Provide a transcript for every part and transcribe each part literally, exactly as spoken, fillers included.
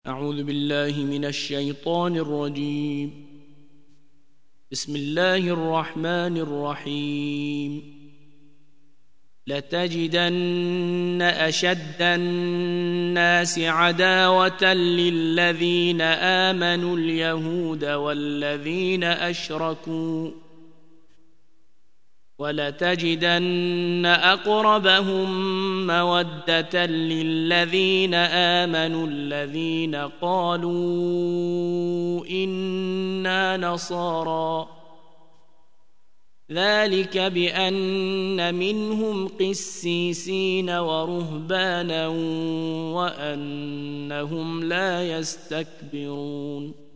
أعوذ بالله من الشيطان الرجيم. بسم الله الرحمن الرحيم. لتجدن أشد الناس عداوة للذين آمنوا اليهود والذين أشركوا ولتجدن أقربهم مودة للذين آمنوا الذين قالوا إنا نصارى ذلك بأن منهم قسيسين ورهبانا وأنهم لا يستكبرون.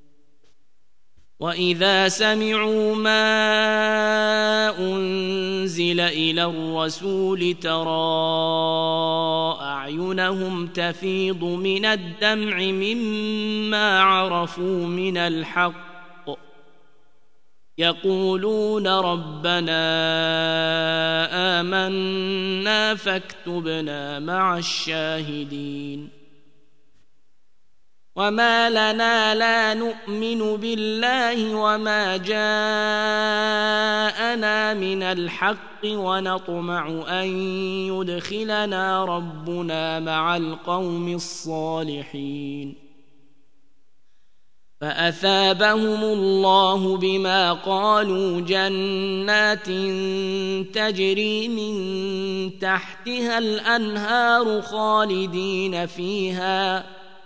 وإذا سمعوا ما أنزل إلى الرسول ترى أعينهم تفيض من الدمع مما عرفوا من الحق يقولون ربنا آمنا فاكتبنا مع الشاهدين. وما لنا لا نؤمن بالله وما جاءنا من الحق ونطمع أن يدخلنا ربنا مع القوم الصالحين. فأثابهم الله بما قالوا جنات تجري من تحتها الأنهار خالدين فيها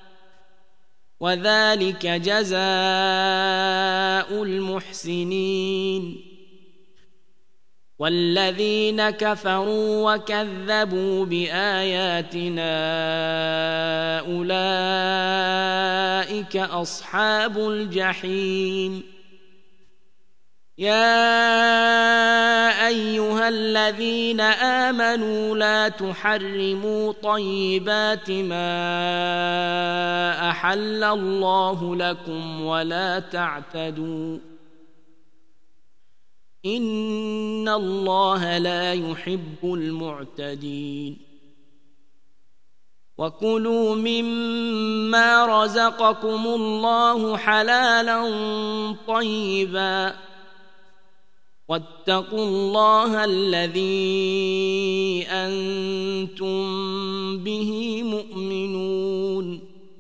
وذلك جزاء المحسنين. والذين كفروا وكذبوا بآياتنا أولئك أصحاب الجحيم. يا أيها الذين آمنوا لا تحرموا طيبات ما أحل الله لكم ولا تعتدوا إن الله لا يحب المعتدين. وكلوا مما رزقكم الله حلالا طيبا واتقوا الله الذي أنتم به مؤمنون.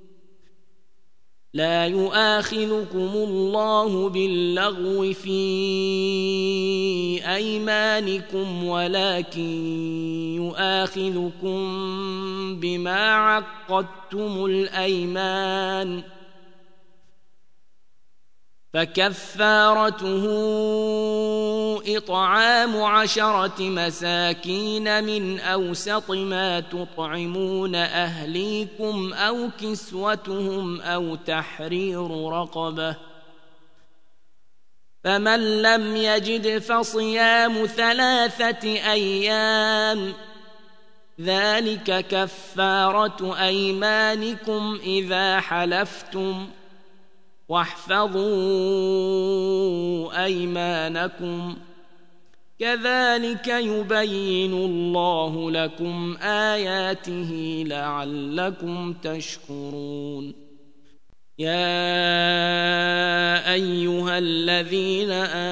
لا يؤاخذكم الله باللغو في أيمانكم ولكن يؤاخذكم بما عقدتم الأيمان فكفارته إطعام عشرة مساكين من أوسط ما تطعمون أهليكم أو كسوتهم أو تحرير رقبة. فمن لم يجد فصيام ثلاثة أيام ذلك كفارة أيمانكم إذا حلفتم واحفظوا أيمانكم كذلك يبين الله لكم آياته لعلكم تشكرون. يا أيها الذين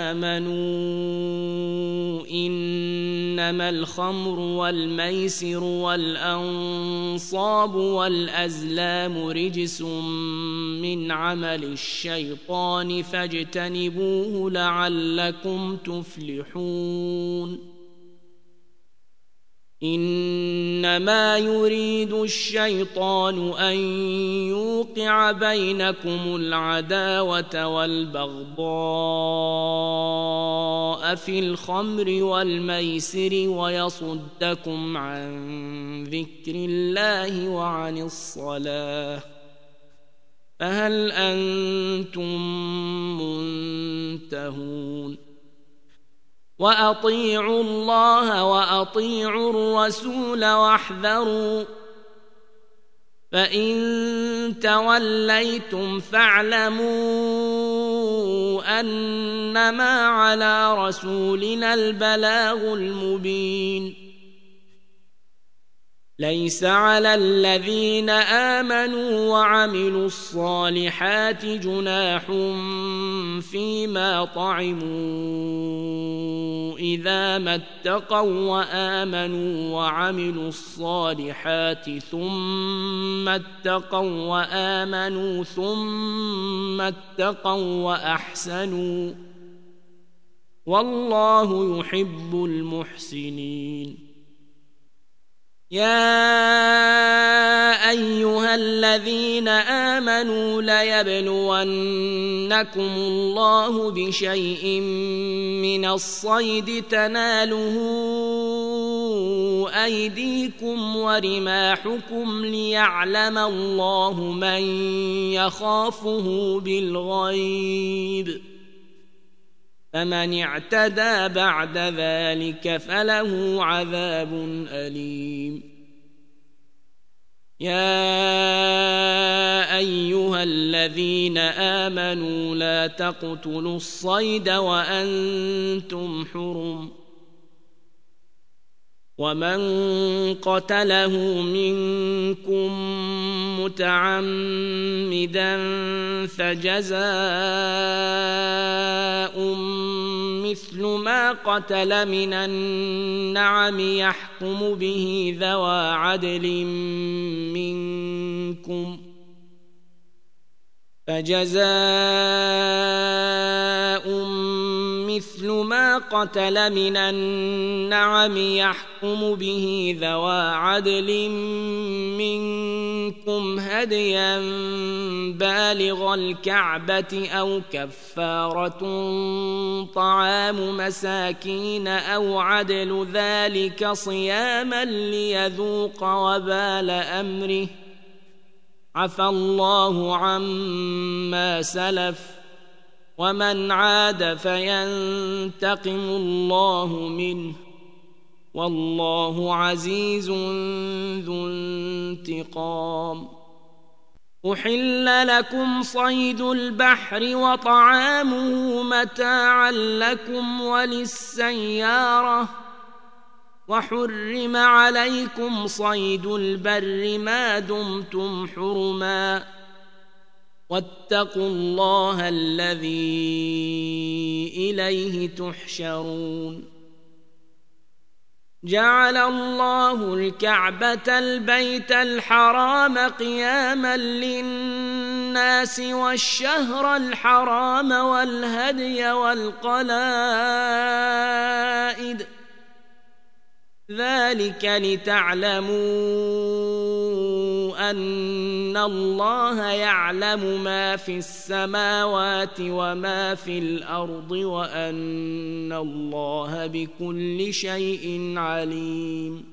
آمنوا إنما الخمر والميسر والأنصاب والأزلام رجس من عمل الشيطان فاجتنبوه لعلكم تفلحون. إنما يريد الشيطان أن يوقع بينكم العداوة والبغضاء في الخمر والميسر ويصدكم عن ذكر الله وعن الصلاة فهل أنتم منتهون. وأطيعوا الله وأطيعوا الرسول واحذروا فإن توليتم فاعلموا أنما على رسولنا البلاغ المبين. ليس على الذين آمنوا وعملوا الصالحات جناح فيما طعموا إذا ما اتقوا وآمنوا وعملوا الصالحات ثم اتقوا وآمنوا ثم اتقوا وأحسنوا والله يحب المحسنين. يا أيها الذين آمنوا ليبلونكم الله بشيء من الصيد تناله أيديكم ورماحكم ليعلم الله من يخافه بالغيب فمن اعتدى بعد ذلك فله عذاب أليم. يا أيها الذين آمنوا لا تقتلوا الصيد وأنتم حرم ومن قتله منكم متعمدا فجزاء مثل ما قتل من النعم يحكم به ذوى عدل منكم فجزاء مثل ما قتل من النعم يحكم به ذوى عدل منكم هديا بالغ الكعبة أو كفارة طعام مساكين أو عدل ذلك صياما ليذوق وبال أمره عفى الله عما سلف ومن عاد فينتقم الله منه والله عزيز ذو انتقام. أحل لكم صيد البحر وطعامه متاعا لكم وللسيارة وحرم عليكم صيد البر ما دمتم حرما واتقوا الله الذي إليه تحشرون. جعل الله الكعبة البيت الحرام قياما للناس والشهر الحرام والهدي والقلائد ذلك لتعلموا أن الله يعلم ما في السماوات وما في الأرض وأن الله بكل شيء عليم.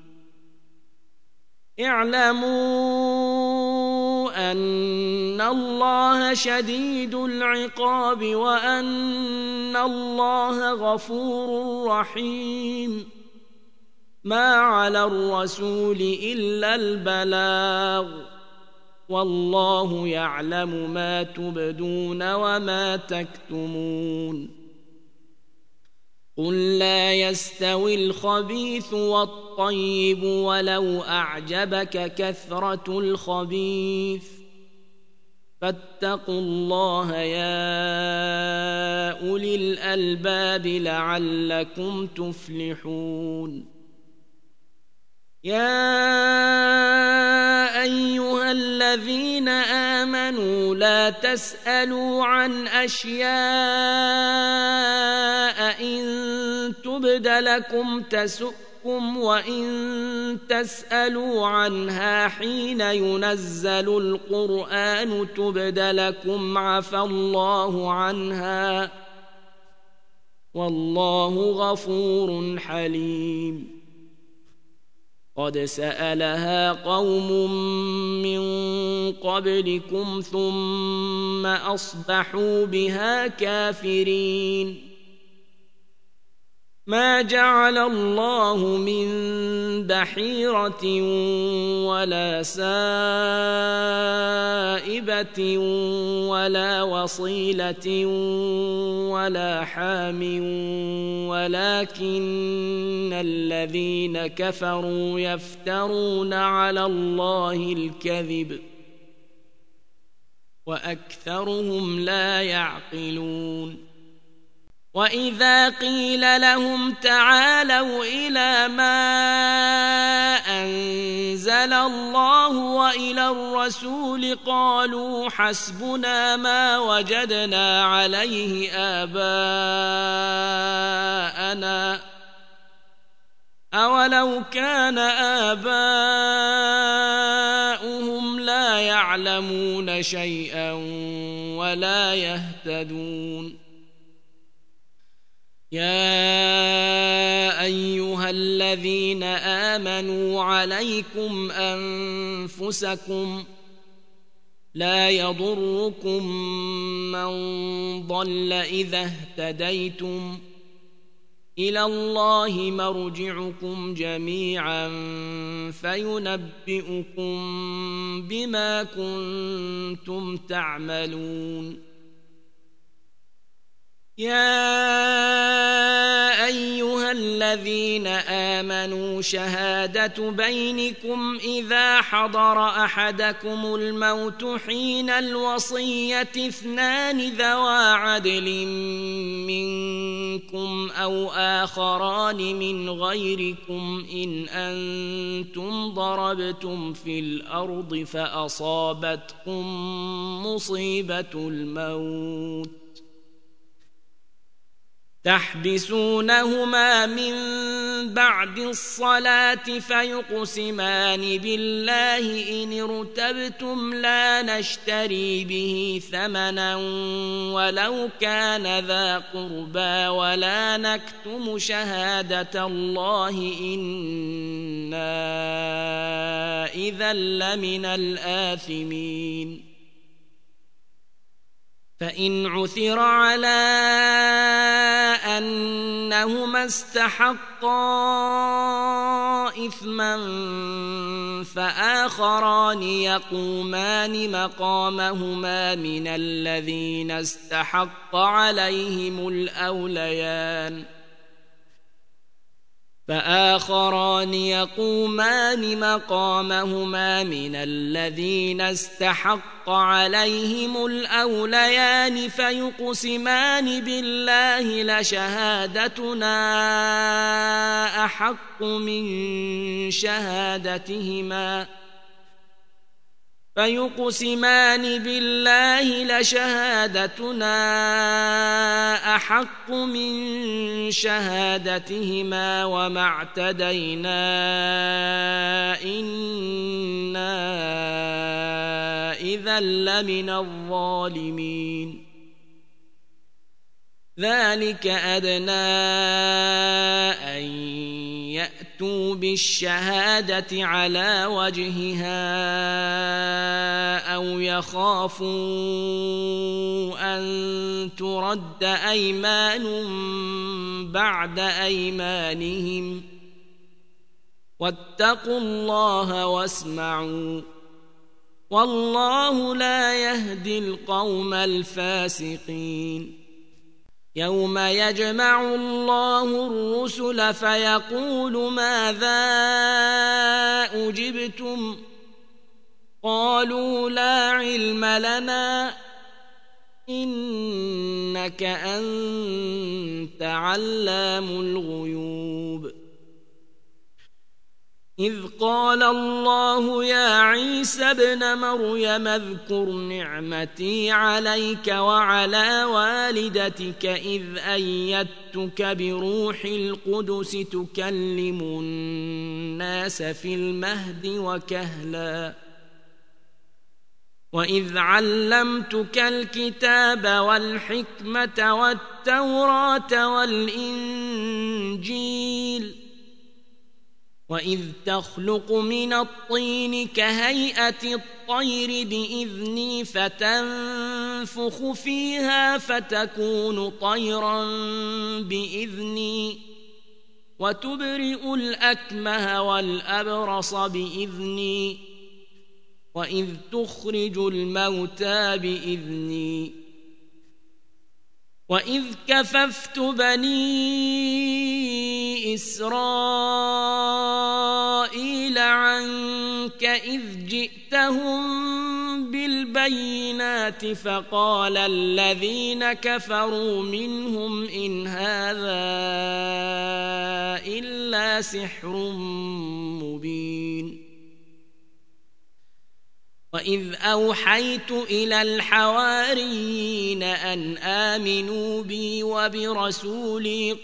اعلموا أن الله شديد العقاب وأن الله غفور رحيم. ما على الرسول إلا البلاغ والله يعلم ما تبدون وما تكتمون. قل لا يستوي الخبيث والطيب ولو أعجبك كثرة الخبيث فاتقوا الله يا أولي الألباب لعلكم تفلحون. يا أيها الذين آمنوا لا تسألوا عن أشياء إن تبد لكم تسؤكم وإن تسألوا عنها حين ينزل القرآن تبد لكم عفى الله عنها والله غفور حليم. قد سألها قوم من قبلكم ثم أصبحوا بها كافرين. ما جعل الله من بحيرة ولا سائبة قربة ولا وصيلة ولا حام ولكن الذين كفروا يفترون على الله الكذب وأكثرهم لا يعقلون وإذا قيل لهم تعالوا إلى ما أنزل الله وإلى الرسول قالوا حسبنا ما وجدنا عليه آباءنا أولو كان آباؤهم لا يعلمون شيئا ولا يهتدون يا أيها الذين آمنوا عليكم أنفسكم لا يضركم من ضل إذا اهتديتم إلى الله مرجعكم جميعا فينبئكم بما كنتم تعملون يا أيها الذين آمنوا شهادة بينكم إذا حضر أحدكم الموت حين الوصية اثنان ذوى عدل منكم أو آخران من غيركم إن أنتم ضربتم في الأرض فأصابتكم مصيبة الموت تحبسونهما من بعد الصلاة فيقسمان بالله إن ارتبتم لا نشتري به ثمنا ولو كان ذا قربى ولا نكتم شهادة الله إنا إذا لمن الآثمين فإن عثر على أنهما استحقا إثما فآخران يقومان مقامهما من الذين استحق عليهم الأوليان فآخران يقومان مقامهما من الذين استحق عليهم الأوليان فيقسمان بالله لشهادتنا أحق من شهادتهما فيقسمان بالله لشهادتنا أحق من شهادتهما وما اعتدينا إنا إذا لمن الظالمين ذلك أدنى أن يأتوا بالشهادة على وجهها أو يخافوا أن ترد أيمان بعد أيمانهم واتقوا الله واسمعوا والله لا يهدي القوم الفاسقين يوم يجمع الله الرسل فيقول ماذا أجبتم قالوا لا علم لنا إنك أنت علام الغيوب إذ قال الله يا عيسى ابن مريم اذكر نعمتي عليك وعلى والدتك إذ أيدتك بروح القدس تكلم الناس في المهد وكهلا وإذ علمتك الكتاب والحكمة والتوراة والإنجيل وإذ تخلق من الطين كهيئة الطير بإذني فتنفخ فيها فتكون طيرا بإذني وتبرئ الأكمه والأبرص بإذني وإذ تخرج الموتى بإذني وإذ كففت بني إسرائيل عنك إذ جئتهم بالبينات فقال الذين كفروا منهم إن هذا إلا سحر مبين وإذ أوحيت إلى الحواريين أن آمنوا بي وبرسولي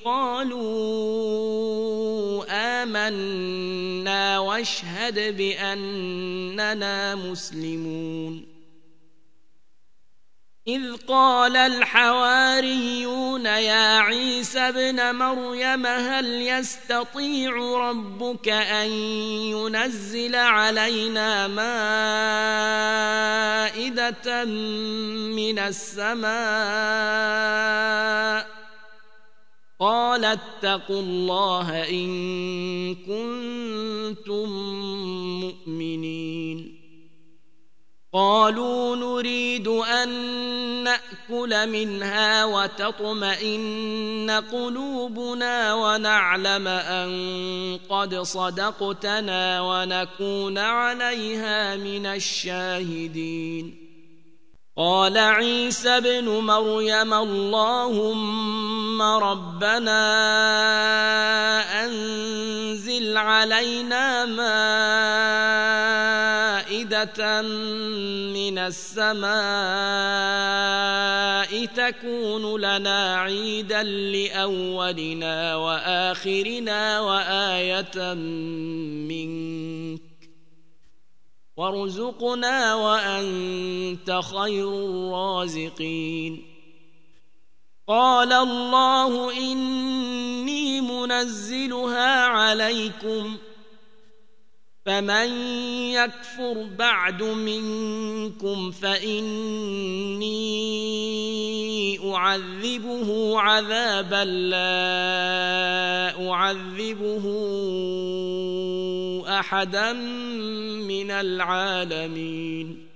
قالوا آمنا واشهد بأننا مسلمون إذ قال الحواريون يا عيسى ابن مريم هل يستطيع ربك أن ينزل علينا مائدة من السماء قال اتقوا الله إن كنتم مؤمنين قالوا نريد أن نأكل منها وتطمئن قلوبنا ونعلم أن قد صدقتنا ونكون عليها من الشاهدين قال عيسى ابن مريم اللهم ربنا أنزل علينا مائدة من السماء تكون لنا عيدا لأولنا وآخرنا وآية منك وارزقنا وأنت خير الرازقين قال الله إني منزلها عليكم فمن يكفر بعد منكم فإني أعذبه عذابا لا أعذبه أحدا من العالمين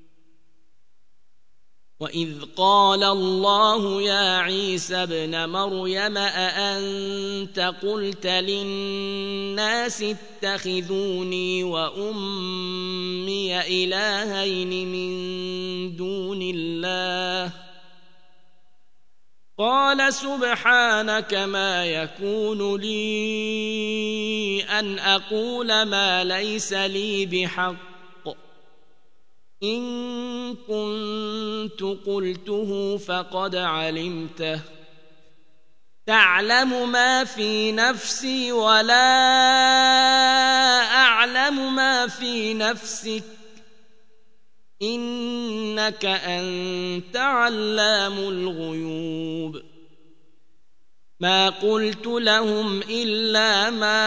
وإذ قال الله يا عيسى ابن مريم أأنت قلت للناس اتخذوني وأمي إلهين من دون الله قال سبحانك ما يكون لي أن أقول ما ليس لي بحق إن كنت قلته فقد علمته تعلم ما في نفسي ولا أعلم ما في نفسك إنك أنت علام الغيوب ما قلت لهم إلا ما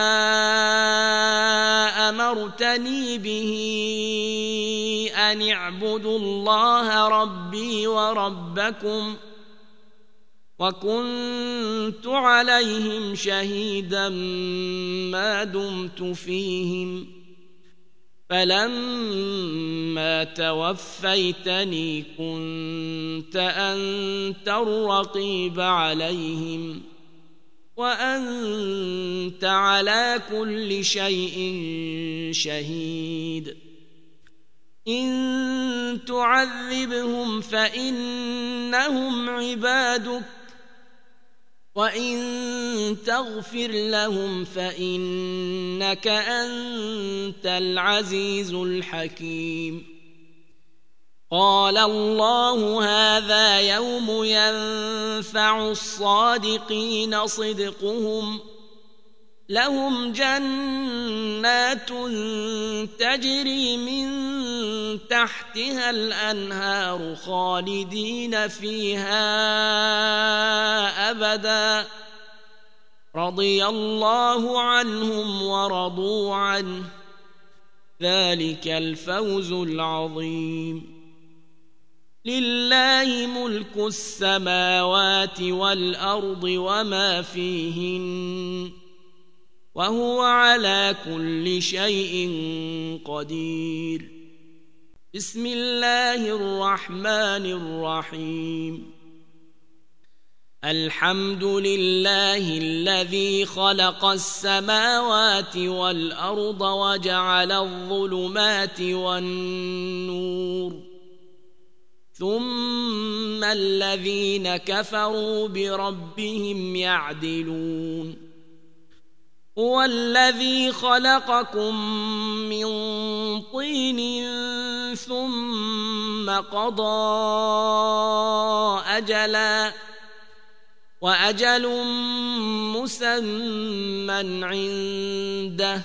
أمرتني به أن اعبدوا الله ربي وربكم وكنت عليهم شهيدا ما دمت فيهم فلما توفيتني كنت أنت الرقيب عليهم وأنت على كل شيء شهيد إن تعذبهم فإنهم عبادك وإن تغفر لهم فإنك أنت العزيز الحكيم قال الله هذا يوم ينفع الصادقين صدقهم لهم جنات تجري من تحتها الأنهار خالدين فيها أبدا رضي الله عنهم ورضوا عنه ذلك الفوز العظيم لله ملك السماوات والأرض وما فيهن وهو على كل شيء قدير بسم الله الرحمن الرحيم الحمد لله الذي خلق السماوات والأرض وجعل الظلمات والنور ثم الذين كفروا بربهم يعدلون هو الذي خلقكم من طين ثم قضى أجلا وأجل مسمى عنده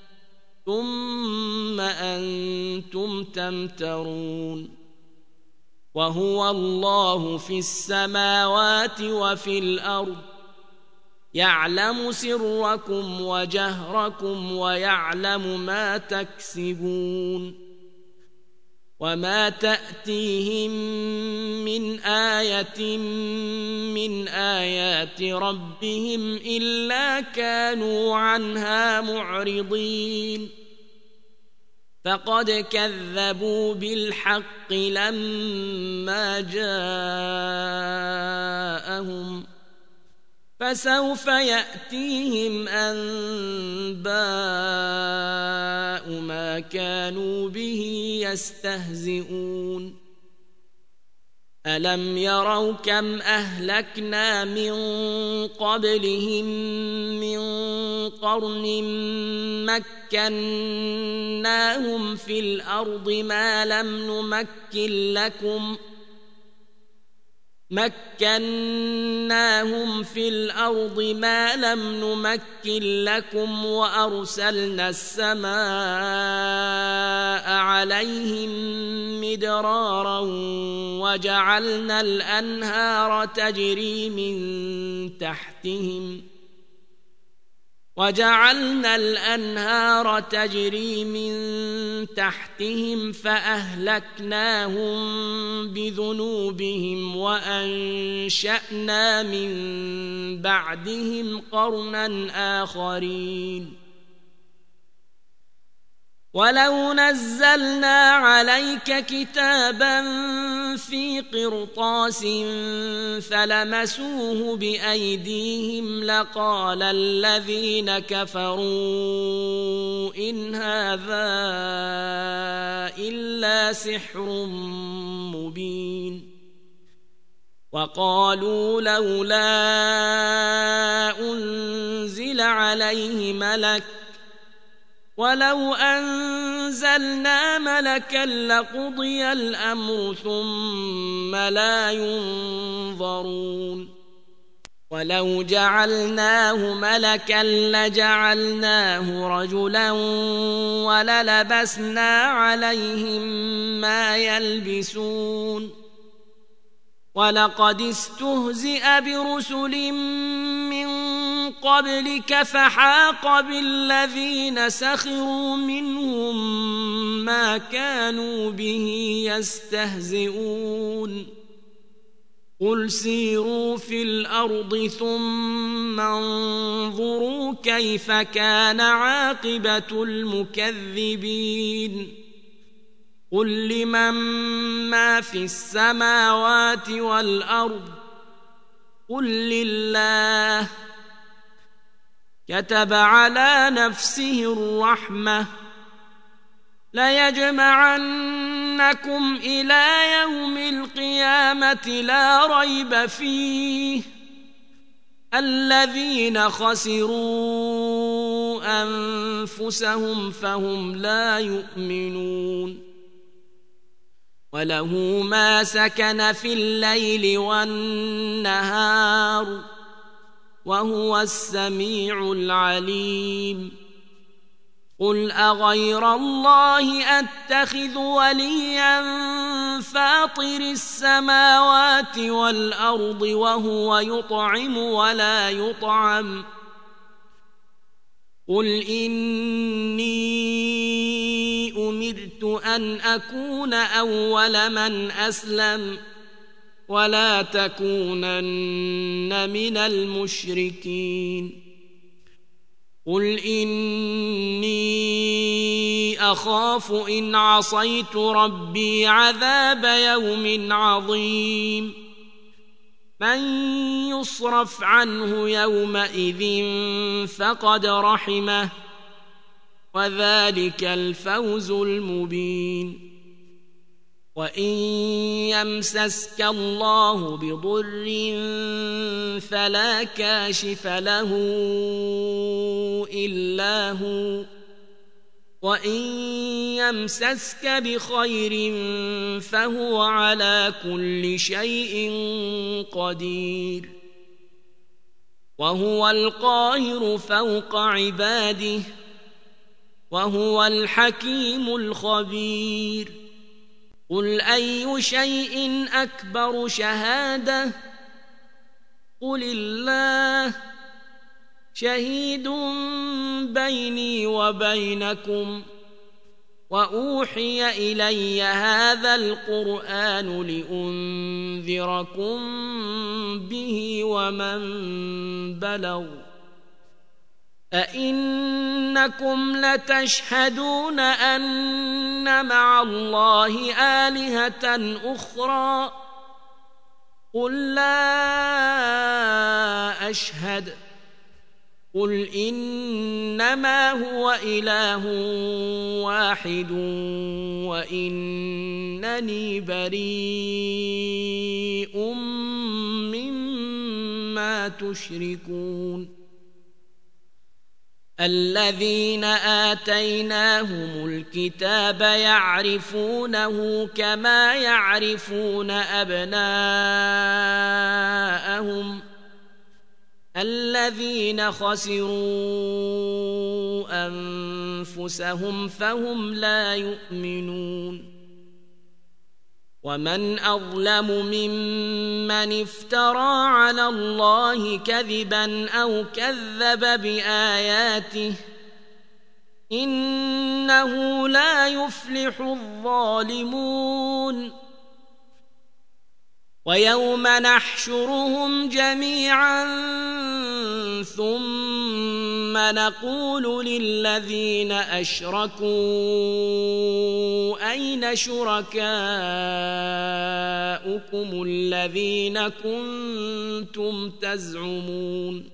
ثم أنتم تمترون وهو الله في السماوات وفي الأرض يعلم سركم وجهركم ويعلم ما تكسبون وما تأتيهم من آية من آيات ربهم إلا كانوا عنها معرضين فقد كذبوا بالحق لما جاءهم فسوف يأتيهم أنباء ما كانوا به يستهزئون ألم يروا كم أهلكنا من قبلهم من قرن مكناهم في الأرض ما لم نمكن لكم مكناهم في الأرض ما لم نمكن لكم وأرسلنا السماء عليهم مدرارا وجعلنا الأنهار تجري من تحتهم وجعلنا الأنهار تجري من تحتهم فأهلكناهم بذنوبهم وأنشأنا من بعدهم قرنا آخرين ولو نزلنا عليك كتابا في قرطاس فلمسوه بأيديهم لقال الذين كفروا إن هذا إلا سحر مبين وقالوا لولا أنزل عليه ملك ولو أنزلنا ملكا لقضي الأمر ثم لا ينظرون ولو جعلناه ملكا لجعلناه رجلا وللبسنا عليهم ما يلبسون ولقد استهزئ برسل من قبلك فحاق بالذين سخروا منهم ما كانوا به يستهزئون قل سيروا في الأرض ثم انظروا كيف كان عاقبة المكذبين قل لمن ما في السماوات والأرض قل لله كتب على نفسه الرحمة ليجمعنكم إلى يوم القيامة لا ريب فيه الذين خسروا أنفسهم فهم لا يؤمنون وله ما سكن في الليل والنهار وهو السميع العليم قل أغير الله أتخذ وليا فاطر السماوات والأرض وهو يطعم ولا يطعم قل إني أمرت أن أكون أول من أسلم ولا تكونن من المشركين قل إني أخاف إن عصيت ربي عذاب يوم عظيم من يصرف عنه يومئذ فقد رحمه وذلك الفوز المبين وإن يمسسك الله بضر فلا كاشف له إلا هو وإن يمسسك بخير فهو على كل شيء قدير وهو القاهر فوق عباده وهو الحكيم الخبير قل أي شيء أكبر شهادة قل الله شهيد بيني وبينكم وأوحي إلي هذا القرآن لأنذركم به ومن بلغ أئنكم لتشهدون أن مع الله آلهة أخرى قل لا أشهد قل إنما هو إله واحد وإنني بريء مما تشركون الذين آتيناهم الكتاب يعرفونه كما يعرفون أبناءهم الذين خسروا أنفسهم فهم لا يؤمنون ومن أظلم ممن افترى على الله كذبا أو كذب بآياته إنه لا يفلح الظالمون ويوم نحشرهم جميعا ثم نقول للذين أشركوا أين شركاؤكم الذين كنتم تزعمون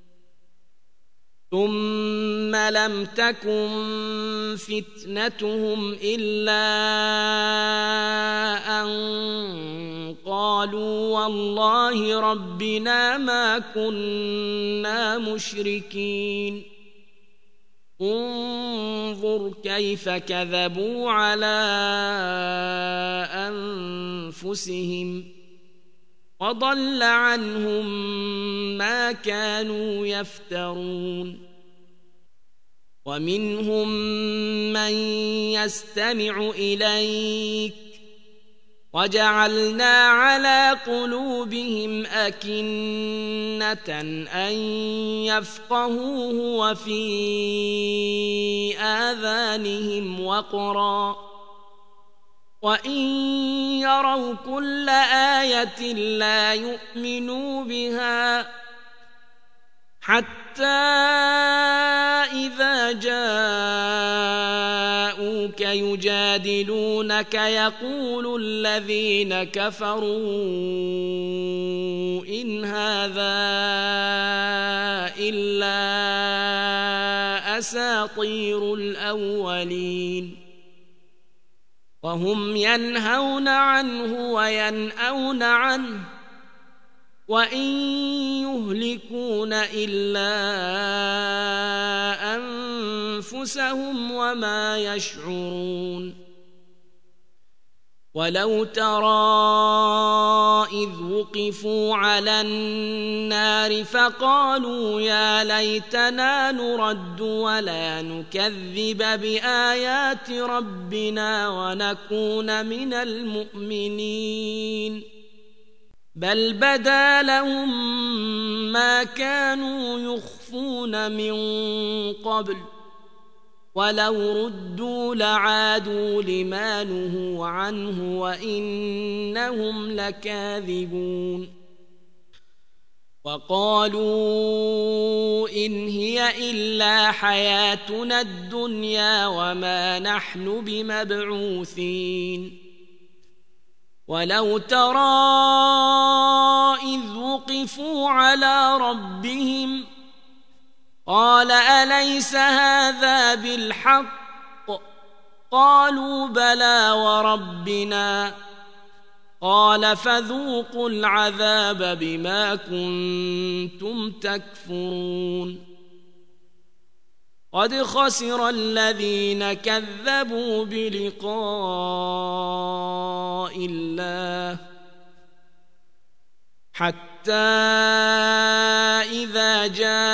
ثم لم تكن فتنتهم إلا أن قالوا والله ربنا ما كنا مشركين انظر كيف كذبوا على أنفسهم وضل عنهم ما كانوا يفترون ومنهم من يستمع إليك وجعلنا على قلوبهم أكنة أن يفقهوه وفي آذانهم وقرا وإن يروا كل آية لا يؤمنوا بها حتى إذا جاءوك يجادلونك يقول الذين كفروا إن هذا إلا أساطير الأولين وهم ينهون عنه وينأون عنه وإن يهلكون إلا أنفسهم وما يشعرون ولو ترى إذ وقفوا على النار فقالوا يا ليتنا نرد ولا نكذب بآيات ربنا ونكون من المؤمنين بل بدا لهم ما كانوا يخفون من قبل ولو ردوا لعادوا لما نهوا عنه وإنهم لكاذبون وقالوا إن هي إلا حياتنا الدنيا وما نحن بمبعوثين ولو ترى إذ وقفوا على ربهم قال أليس هذا بالحق قالوا بلى وربنا قال فذوقوا العذاب بما كنتم تكفرون قد خسر الذين كذبوا بلقاء الله حتى إذا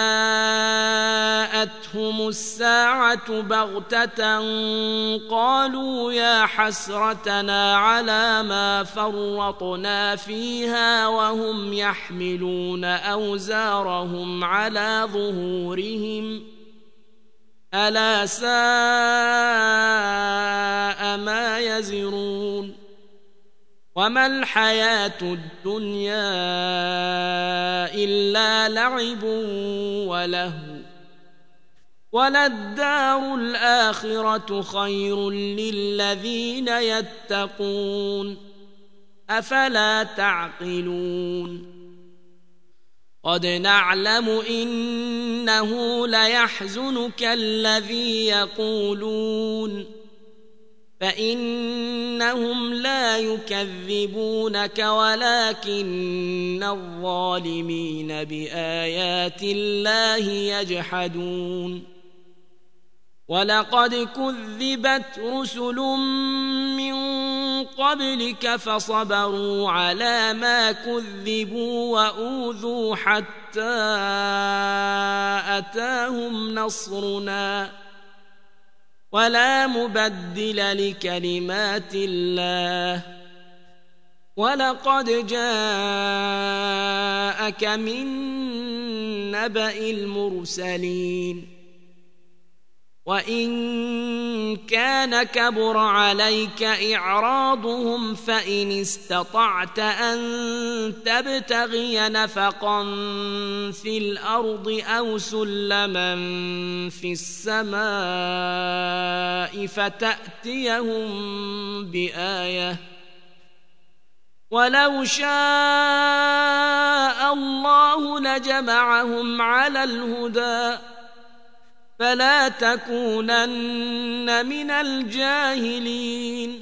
جاءتهم الساعة بغتة قالوا يا حسرتنا على ما فرطنا فيها وهم يحملون أوزارهم على ظهورهم ألا ساء ما يزرون وما الحياة الدنيا إلا لعب ولهو وللدار الآخرة خير للذين يتقون أفلا تعقلون قد نعلم إنه ليحزنك الذي يقولون فإنهم لا يكذبونك ولكن الظالمين بآيات الله يجحدون ولقد كذبت رسل من قبلك فصبروا على ما كذبوا وأوذوا حتى أتاهم نصرنا ولا مبدل لكلمات الله ولقد جاءك من نبأ المرسلين وإن كان كبر عليك إعراضهم فإن استطعت أن تبتغي نفقا في الأرض أو سلما في السماء فتأتيهم بآية ولو شاء الله لجمعهم على الهدى فلا تكونن من الجاهلين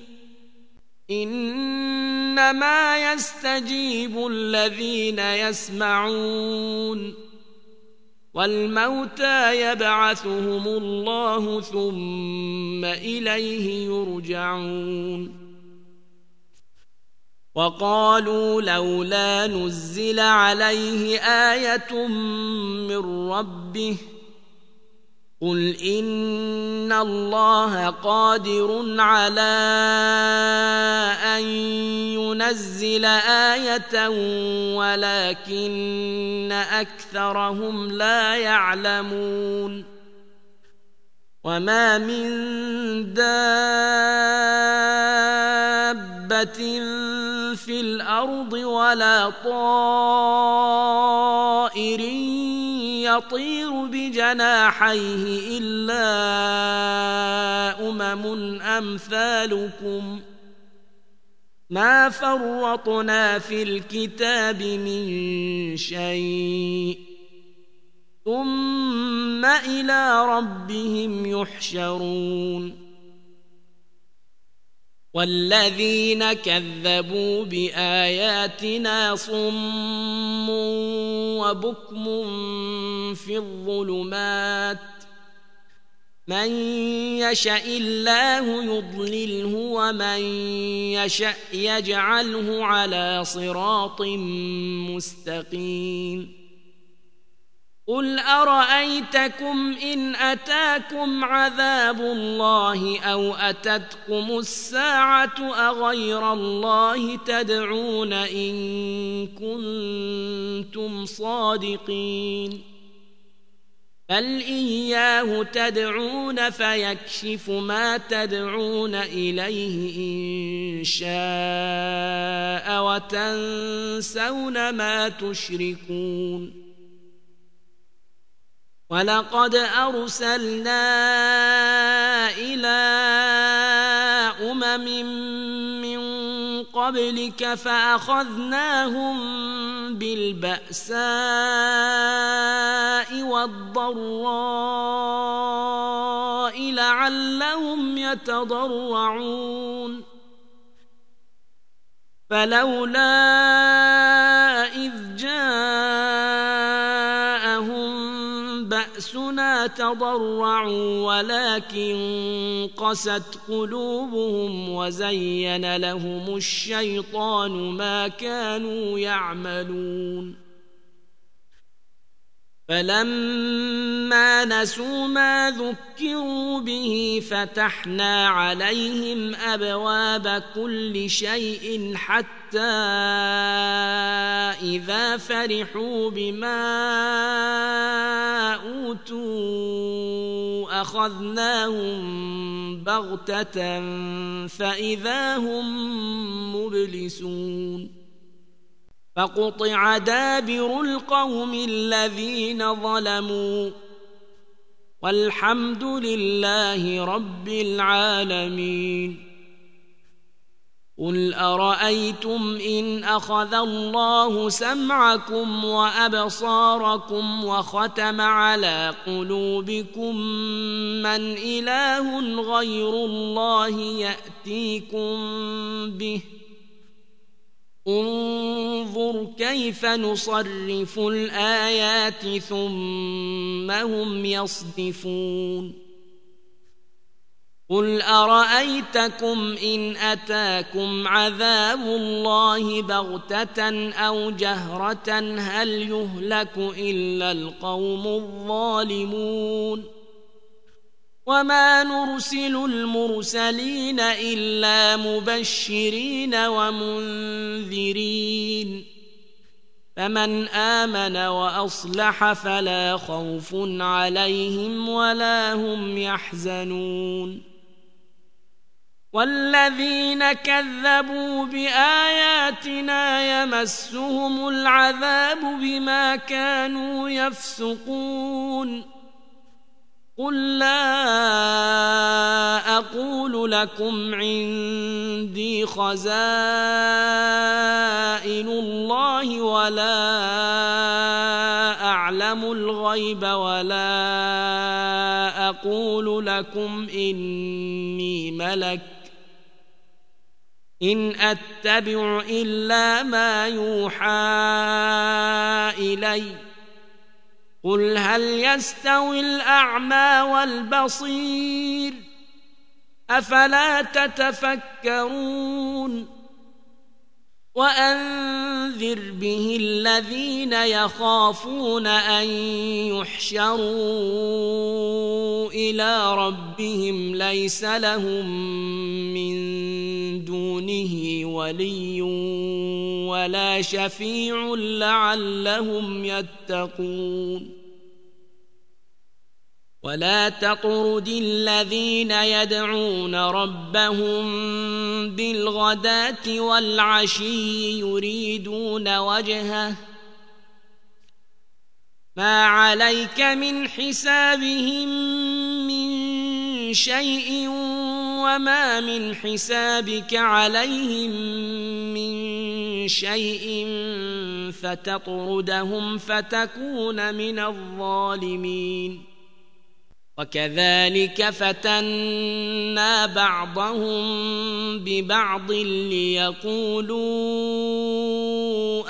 إنما يستجيب الذين يسمعون والموتى يبعثهم الله ثم إليه يرجعون وقالوا لولا نزل عليه آية من ربه قل إن الله قادر على أن ينزل آية ولكن أكثرهم لا يعلمون وما من دابة في الأرض ولا طائر يطير بجناحيه إلا أمم أمثالكم ما فرطنا في الكتاب من شيء ثم إلى ربهم يحشرون والذين كذبوا بآياتنا صم وبكم في الظلمات من يشاء الله يضلله ومن يشاء يجعله على صراط مستقيم قل أرأيتكم إن أتاكم عذاب الله أو أتتكم الساعة أغير الله تدعون إن كنتم صادقين بل إياه تدعون فيكشف ما تدعون إليه إن شاء وتنسون ما تشركون ولقد أرسلنا إلى أمم من قبلك فأخذناهم بالبأساء والضراء لعلهم يتضرعون فلولا إذ جاءهم بأسنا تضرعوا ولكن قست قلوبهم وزين لهم الشيطان ما كانوا يعملون فلما نسوا ما ذكروا به فتحنا عليهم أبواب كل شيء حتى إذا فرحوا بما أوتوا أخذناهم بغتة فإذا هم مبلسون فقطع دابر القوم الذين ظلموا والحمد لله رب العالمين قل أرأيتم إن أخذ الله سمعكم وأبصاركم وختم على قلوبكم من إله غير الله يأتيكم به انظر كيف نصرف الآيات ثم هم يصدفون قل أرأيتكم إن أتاكم عذاب الله بغتة أو جهرة هل يهلك إلا القوم الظالمون وما نرسل المرسلين إلا مبشرين ومنذرين فمن آمن وأصلح فلا خوف عليهم ولا هم يحزنون والذين كذبوا بآياتنا يمسهم العذاب بما كانوا يفسقون قل لا أقول لكم عندي خزائن الله ولا أعلم الغيب ولا أقول لكم إني ملك إن أتبع إلا ما يوحى إلي قل هل يستوي الأعمى والبصير أفلا تتفكرون وأنذر به الذين يخافون أن يحشروا إلى ربهم ليس لهم من دونه ولي ولا شفيع لعلهم يتقون ولا تطرد الذين يدعون ربهم بالغداة والعشي يريدون وجهه ما عليك من حسابهم من شيء وما من حسابك عليهم من شيء فتطردهم فتكون من الظالمين وكذلك فتنا بعضهم ببعض ليقولوا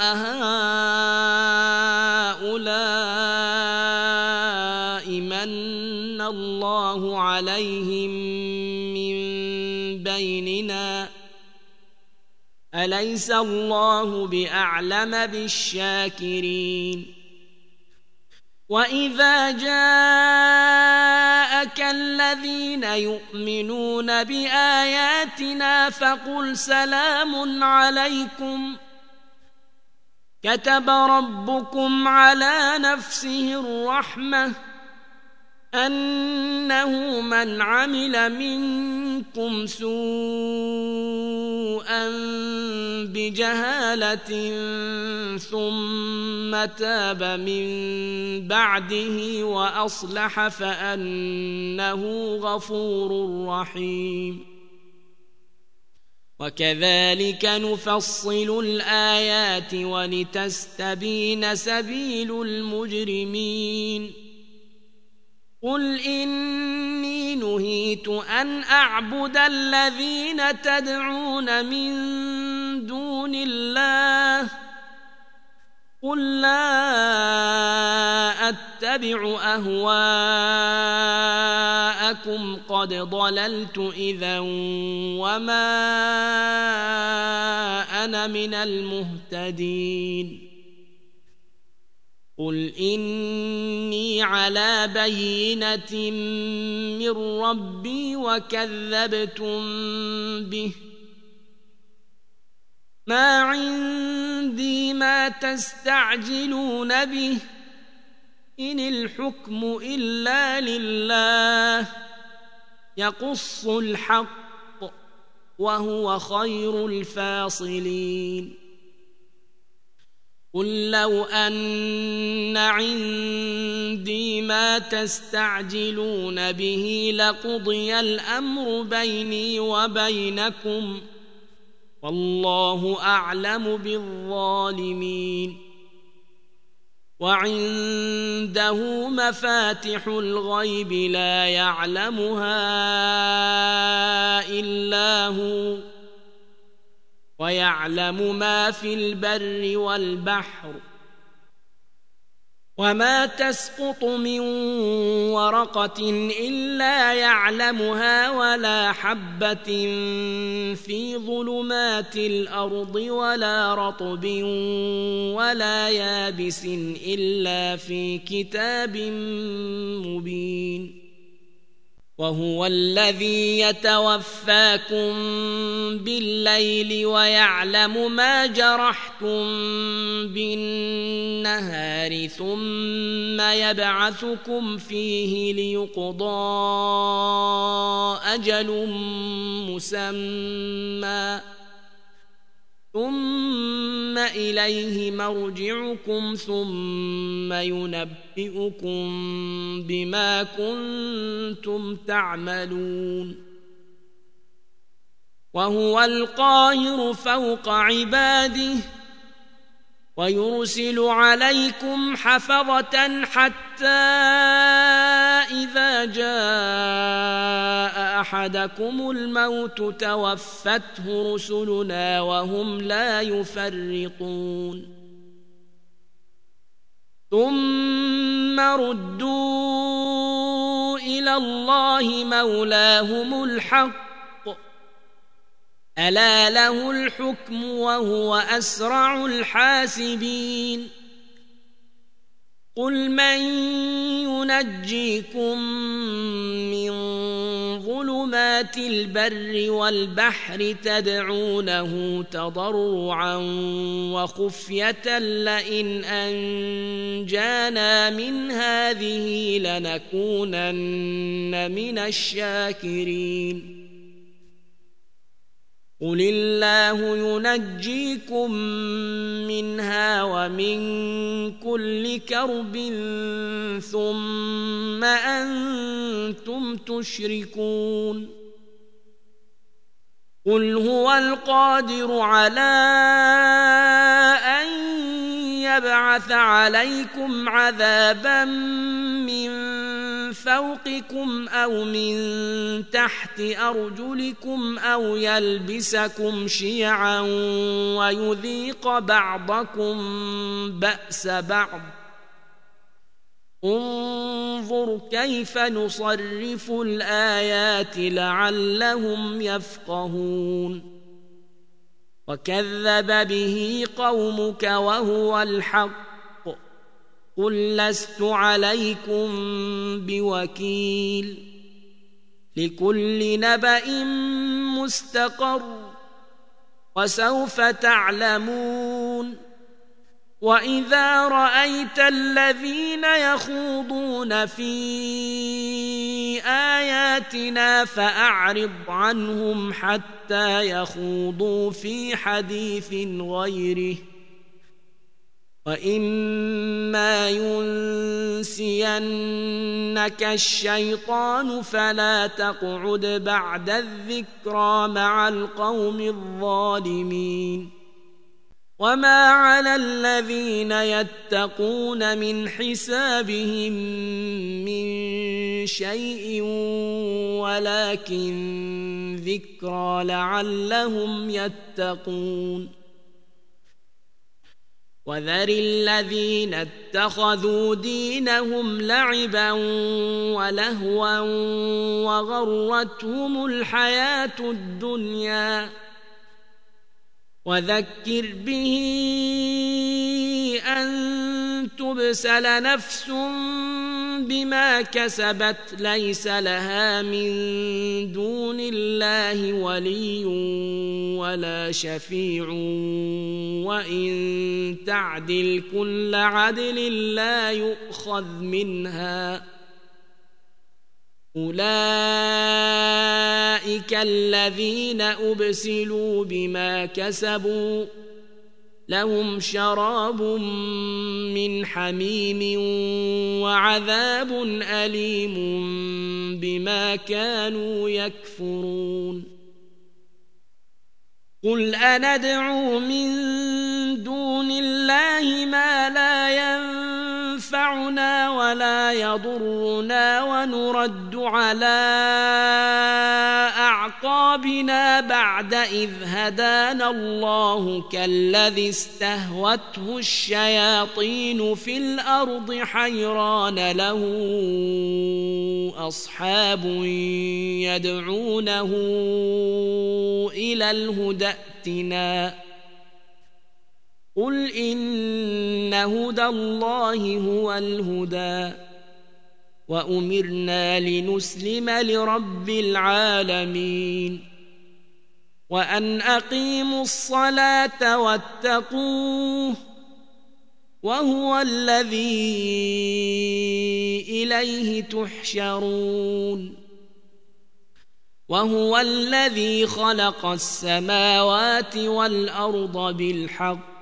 أهؤلاء من الله عليهم من بيننا أليس الله بأعلم بالشاكرين وإذا جاءك الذين يؤمنون بآياتنا فقل سلام عليكم كتب ربكم على نفسه الرحمة أنه من عمل منكم سوءا بجهالة ثم تاب من بعده وأصلح فأنه غفور رحيم. وكذلك نفصل الآيات ولتستبين سبيل المجرمين. قل إني نهيت أن أعبد الذين تدعون من دون الله قل لا أتبع أهواءكم قد ضللت إذا وما أنا من المهتدين. قل إني على بينة من ربي وكذبتم به ما عندي ما تستعجلون به إن الحكم إلا لله يقص الحق وهو خير الفاصلين. قل لو أن عندي ما تستعجلون به لقضي الأمر بيني وبينكم والله أعلم بالظالمين. وعنده مفاتح الغيب لا يعلمها إلا هو ويعلم ما في البر والبحر وما تسقط من ورقة إلا يعلمها ولا حبة في ظلمات الأرض ولا رطب ولا يابس إلا في كتاب مبين. وهو الذي يتوفاكم بالليل ويعلم ما جرحتم بالنهار ثم يبعثكم فيه ليقضى أجل مسمى ثم إليه مرجعكم ثم ينبئكم بما كنتم تعملون. وهو القاهر فوق عباده ويرسل عليكم حفظة حتى إذا جاء أحدكم الموت توفته رسلنا وهم لا يفرطون ثم ردوا إلى الله مولاهم الحق ألا له الحكم وهو أسرع الحاسبين. قل من ينجيكم من ظلمات البر والبحر تدعونه تضرعا وخفية لئن أنجانا من هذه لنكونن من الشاكرين. قل الله ينجيكم منها ومن كل كرب ثم أنتم تشركون. قل هو القادر على أن يبعث عليكم عذابا من فوقكم أو من تحت أرجلكم أو يلبسكم شيعا ويذيق بعضكم بأس بعض انظر كيف نصرف الآيات لعلهم يفقهون. وكذب به قومك وهو الحق قل لست عليكم بوكيل لكل نبأ مستقر وسوف تعلمون وإذا رأيت الذين يخوضون في آياتنا فأعرض عنهم حتى يخوضوا في حديث غيره، وإما ينسينك الشيطان فلا تقعد بعد الذكرى مع القوم الظالمين. وما على الذين يتقون من حسابهم من شيء ولكن ذكرى لعلهم يتقون. وذر الذين اتخذوا دينهم لعبا ولهوا وغرتهم الحياة الدنيا، وذكر به أن تبسل نفس بما كسبت ليس لها من دون الله ولي ولا شفيع وإن تعدل كل عدل لا يؤخذ منها. أولئك الذين أبسلوا بما كسبوا لهم شراب من حميم وعذاب أليم بما كانوا يكفرون. قل أندعو من دون الله ما لا ينفعنا ولا يضرنا ونرد على أعقابنا بعد إذ هدانا الله كالذي استهوته الشياطين في الأرض حيران له أصحاب يدعونه إلى الهدى ائتنا. قل إن هدى الله هو الهدى وأمرنا لنسلم لرب العالمين وأن أقيموا الصلاة واتقوه وهو الذي إليه تحشرون. وهو الذي خلق السماوات والأرض بالحق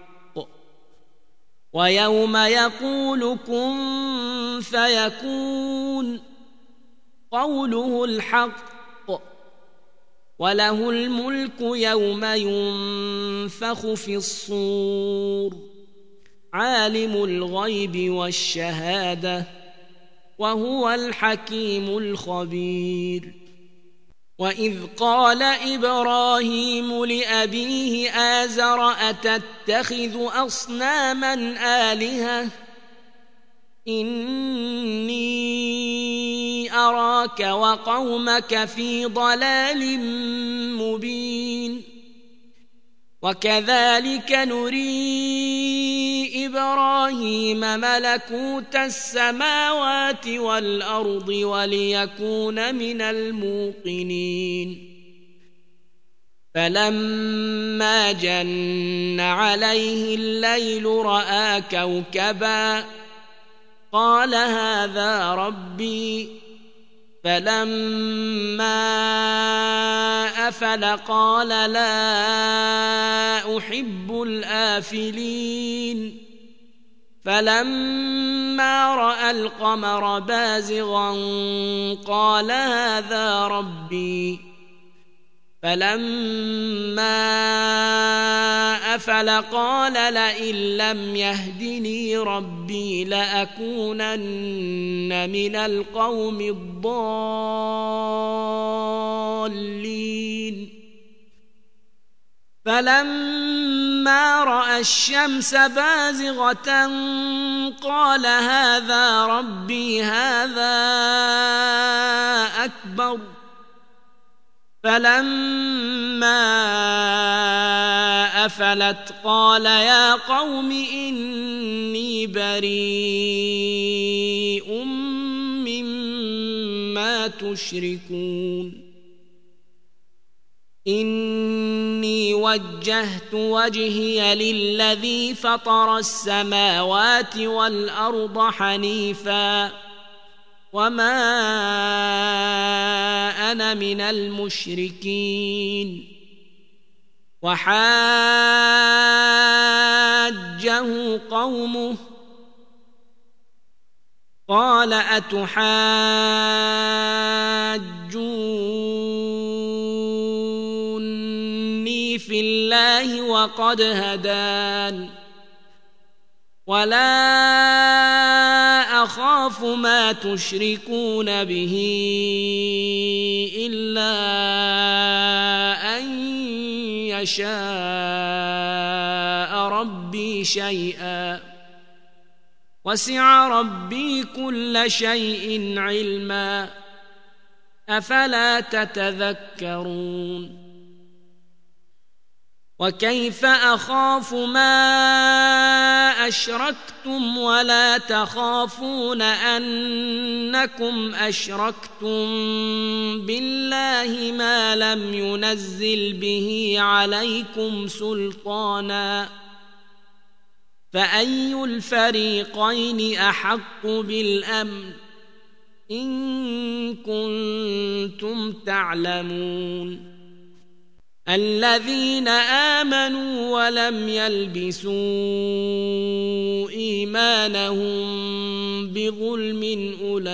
ويوم يقول كن فيكون قوله الحق وله الملك يوم ينفخ في الصور عالم الغيب والشهادة وهو الحكيم الخبير. وإذ قال إبراهيم لأبيه آزر أتتخذ أصناما آلهة إني أراك وقومك في ضلال مبين. وكذلك نري إبراهيم ملكوت السماوات والأرض وليكون من الموقنين. فلما جن عليه الليل رأى كوكبا قال هذا ربي. فلما أفل قال لا أحب الآفلين. فلما رأى القمر بازغا قال هذا ربي. فلما أفل قال لئن لم يهدني ربي لأكونن من القوم الضالين. فلما رأى الشمس بازغة قال هذا ربي هذا أكبر. فلما أفلت قال يا قوم إني بريء مما تشركون إني وجهت وجهي للذي فطر السماوات والأرض حنيفا وما أنا من المشركين. وحاجه قومه قال أتحاجوني في الله وقد هدان ولا أخاف ما تشركون به إلا أن يشاء ربي شيئا وسع ربي كل شيء علما أفلا تتذكرون. وكيف أخاف ما أشركتم ولا تخافون أنكم أشركتم بالله ما لم ينزل به عليكم سلطانا فأي الفريقين أحق بالأمن إن كنتم تعلمون. الذين آمنوا ولم يلبسوا إيمانهم بظلم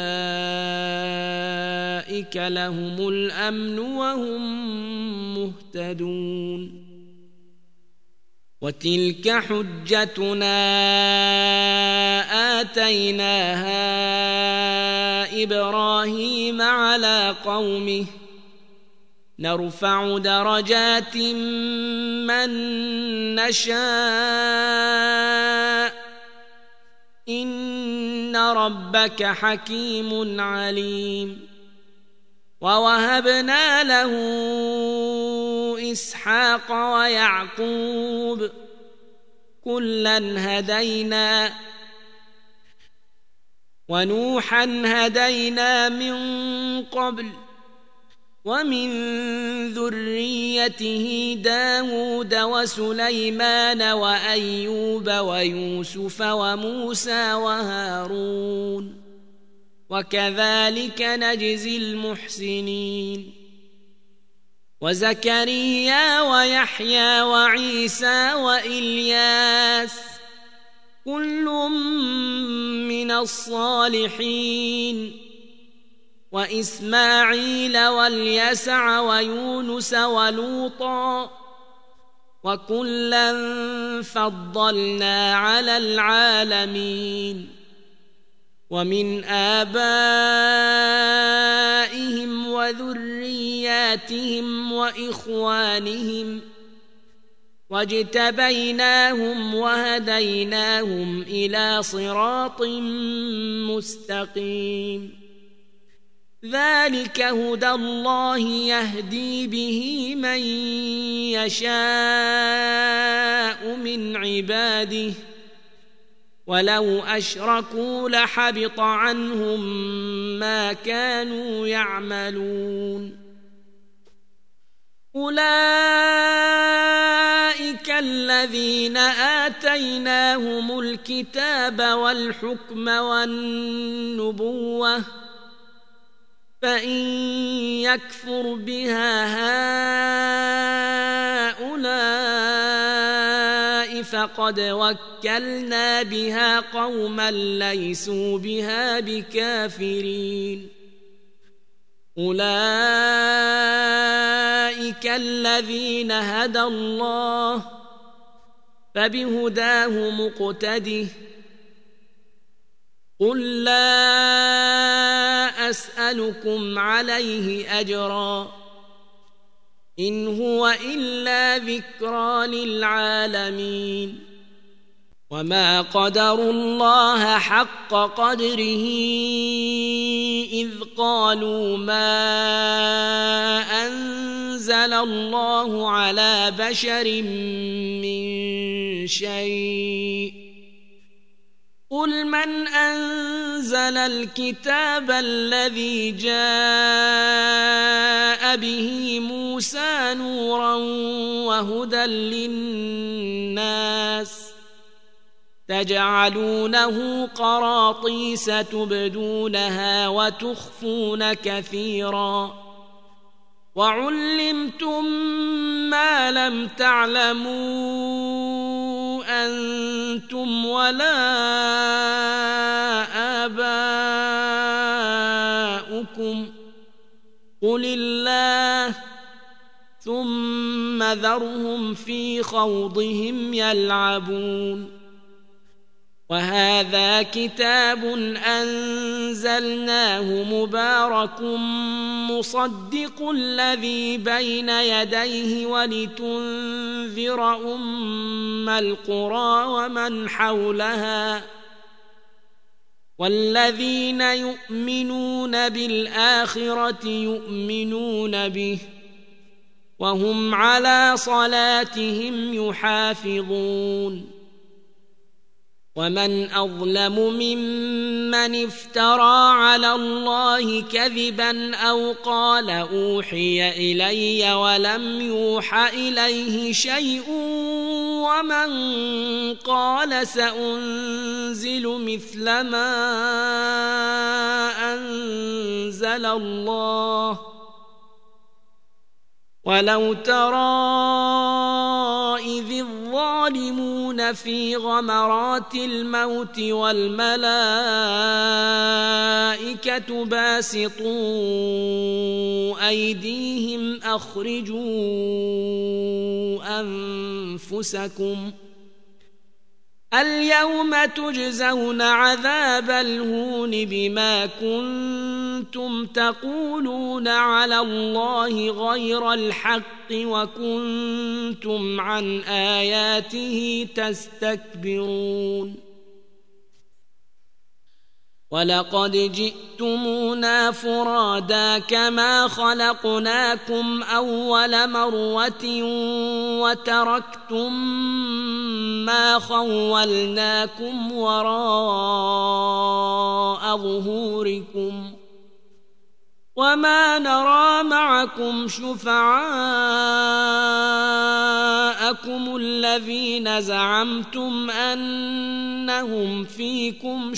أولئك لهم الأمن وهم مهتدون. وتلك حجتنا آتيناها إبراهيم على قومه نرفع درجات من نشاء إن ربك حكيم عليم. ووهبنا له إسحاق ويعقوب كلا هدينا ونوحا هدينا من قبل ومن ذريته داود وسليمان وأيوب ويوسف وموسى وهارون وكذلك نجزي المحسنين. وزكريا ويحيى وعيسى وإلياس كل من الصالحين وإسماعيل واليسع ويونس ولوطا وكلا فضلنا على العالمين. ومن آبائهم وذرياتهم وإخوانهم واجتبيناهم وهديناهم إلى صراط مستقيم. ذلك هدى الله يهدي به من يشاء من عباده ولو أشركوا لحبط عنهم ما كانوا يعملون. أولئك الذين آتيناهم الكتاب والحكم والنبوة فإن يكفر بها هؤلاء فقد وكلنا بها قوما ليسوا بها بكافرين. أولئك الذين هدى الله فبهداه مقتده. قل لا أسألكم عليه أجرا إن هو إلا ذكرى للعالمين. وما قدروا الله حق قدره إذ قالوا ما أنزل الله على بشر من شيء قل من أنزل الكتاب الذي جاء به موسى نورا وهدى للناس تجعلونه قراطيس تبدونها وتخفون كثيرا وعلمتم ما لم تعلموا أنتم ولا آباؤكم قل الله ثم ذرهم في خوضهم يلعبون وهذا كتاب أنزلناه مبارك مصدق الذي بين يديه ولتنذر أم القرى ومن حولها والذين يؤمنون بالآخرة يؤمنون به وهم على صلاتهم يحافظون ومن أظلم ممن افترى على الله كذبا أو قال أوحي إلي ولم يوح إليه شيء ومن قال سأنزل مثل ما أنزل الله ولو ترى إذ الظالمون في غمرات الموت والملائكة باسطوا أيديهم أخرجوا أنفسكم اليوم تجزون عذاب الهون بما كنتم تقولون على الله غير الحق وكنتم عن آياته تستكبرون ولقد جئتمونا فرادا كما خلقناكم أول مرة وتركتم ما خولناكم وراء ظهوركم وما نرى معكم شفعاءكم الذين زعمتم أنهم فيكم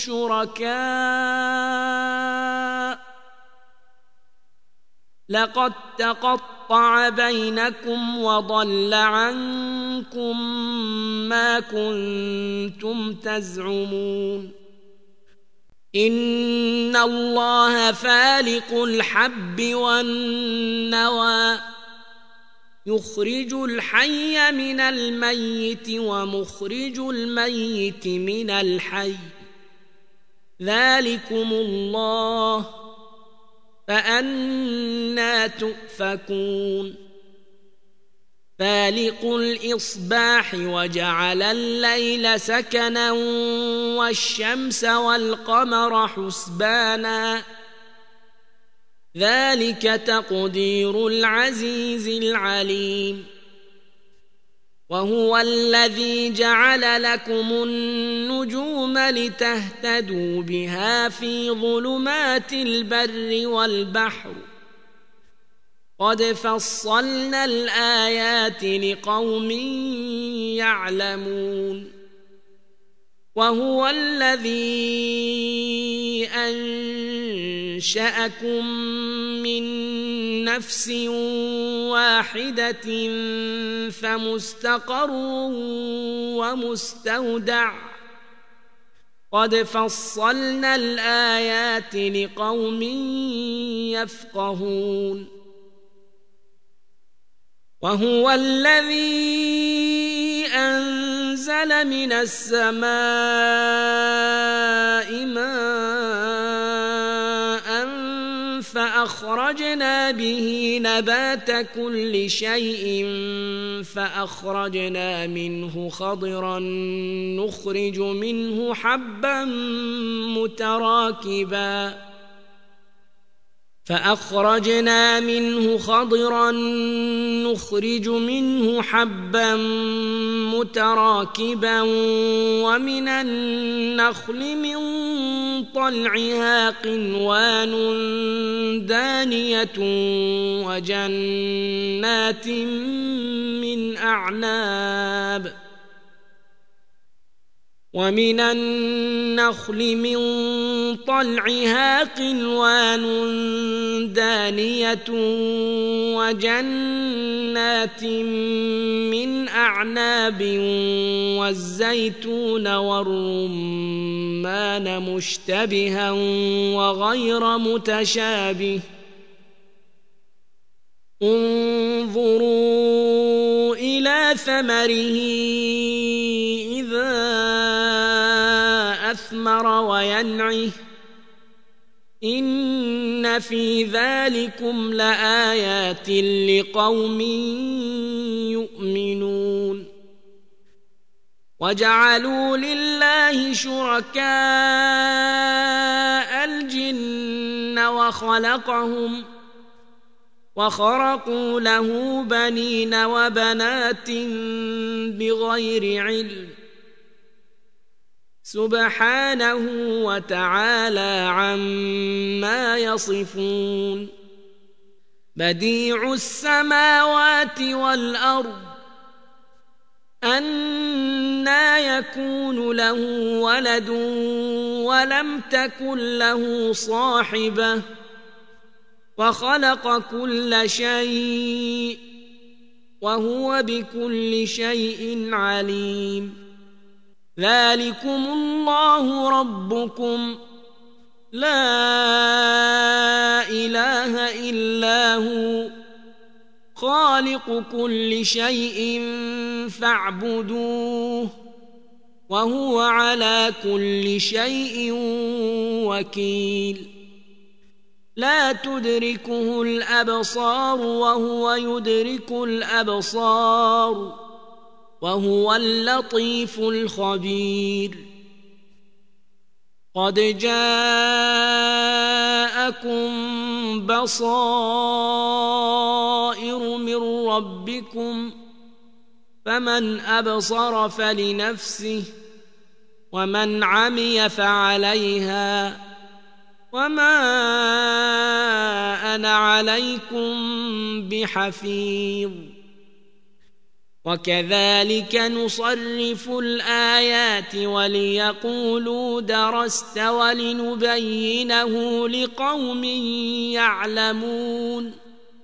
شركاء لقد تقطع بينكم وضل عنكم ما كنتم تزعمون إن الله فالق الحب والنوى يخرج الحي من الميت ومخرج الميت من الحي ذلكم الله فأنى تؤفكون فالق الإصباح وجعل الليل سكنا والشمس والقمر حسبانا ذلك تقدير العزيز العليم وهو الذي جعل لكم النجوم لتهتدوا بها في ظلمات البر والبحر قد فصلنا الآيات لقوم يعلمون وهو الذي أنشأكم من نفس واحدة فمستقر ومستودع قد فصلنا الآيات لقوم يفقهون وهو الذي أنزل من السماء ماء فأخرجنا به نبات كل شيء فأخرجنا منه خضرا نخرج منه حبا متراكبا فأخرجنا منه خضرا نخرج منه حبا متراكبا ومن النخل من طلعها قنوان دانية وجنات من أعناب ومن النخل من طلعها قنوان دانية وجنات من أعناب والزيتون والرمان مشتبها وغير متشابه انظروا إلى ثمره إذا أثمر وينعه إن في ذلكم لآيات لقوم يؤمنون وجعلوا لله شركاء الجن وخلقهم وخرقوا له بنين وبنات بغير علم سبحانه وتعالى عما يصفون بديع السماوات والأرض أنى يكون له ولد ولم تكن له صاحبة وخلق كل شيء وهو بكل شيء عليم ذلكم الله ربكم لا إله إلا هو خالق كل شيء فاعبدوه وهو على كل شيء وكيل لا تدركه الأبصار وهو يدرك الأبصار وهو اللطيف الخبير قد جاءكم بصائر من ربكم فمن أبصر فلنفسه ومن عمي فعليها وما أنا عليكم بحفيظ وكذلك نصرف الآيات وليقولوا درست ولنبينه لقوم يعلمون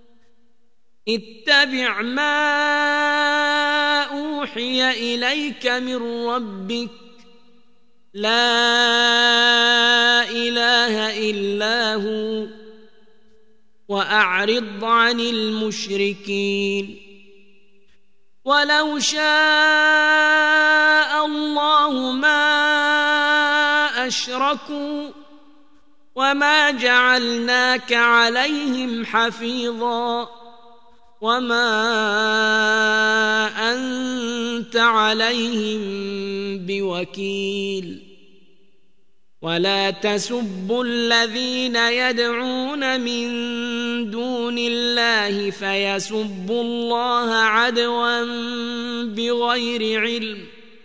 اتبع ما أوحي إليك من ربك لا إله إلا هو وأعرض عن المشركين ولو شاء الله ما أشركوا وما جعلناك عليهم حفيظا وما أنت عليهم بوكيل ولا تسبوا الذين يدعون من دون الله فيسبوا الله عدوا بغير علم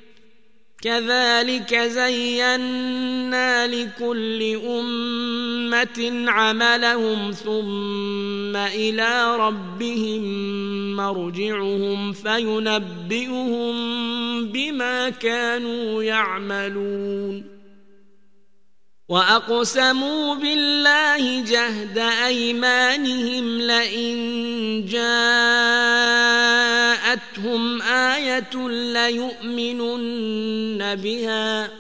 كذلك زينا لكل أمة عملهم ثم إلى ربهم مرجعهم فينبئهم بما كانوا يعملون وأقسموا بالله جهد أيمانهم لئن جاءتهم آية ليؤمنن بها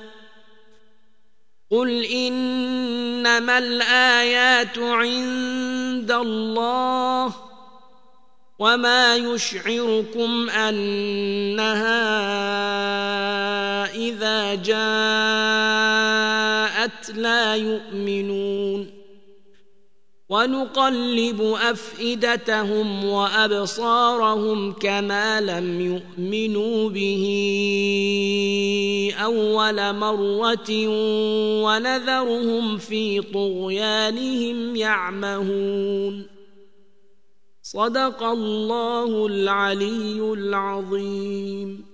قل إنما الآيات عند الله وما يشعركم أنها إذا جاءت لا يؤمنون ونقلب أفئدتهم وأبصارهم كما لم يؤمنوا به أول مرة ونذرهم في طغيانهم يعمهون. صدق الله العلي العظيم.